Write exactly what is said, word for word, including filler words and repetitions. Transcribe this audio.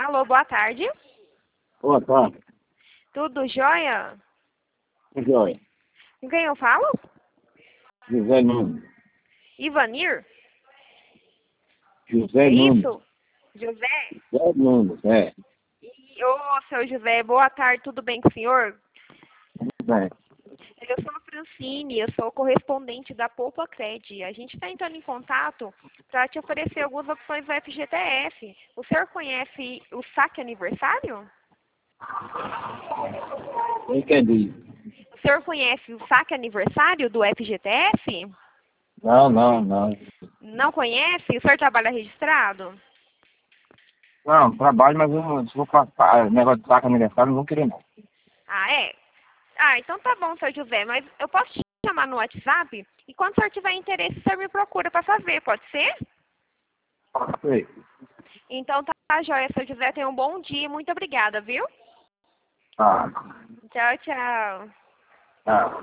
Alô, boa tarde. Boa tarde. Tudo jóia? Joia. Com quem eu falo? José Nunes. Ivanir? José É Nunes. isso? José? José Nunes, é. E, ô, seu José, boa tarde, tudo bem com o senhor? Tudo bem. Eu sou a Francine, eu sou correspondente da Poupa Cred. A gente está entrando em contato para te oferecer algumas opções do F G T F. O senhor conhece o saque aniversário? Quem quer dizer? O senhor conhece o saque aniversário do F G T F? Não, não, não. Não conhece? O senhor trabalha registrado? Não, trabalho, mas eu não, se for passar negócio de saca aniversário, não vou querer não. Ah, é? Ah, então tá bom, seu José, mas eu posso te chamar no WhatsApp? E quando o senhor tiver interesse, o senhor me procura para fazer, pode ser? Sei. Então tá, joia, seu José, tenha um bom dia e muito obrigada, viu? Ah, Tchau, tchau. ah.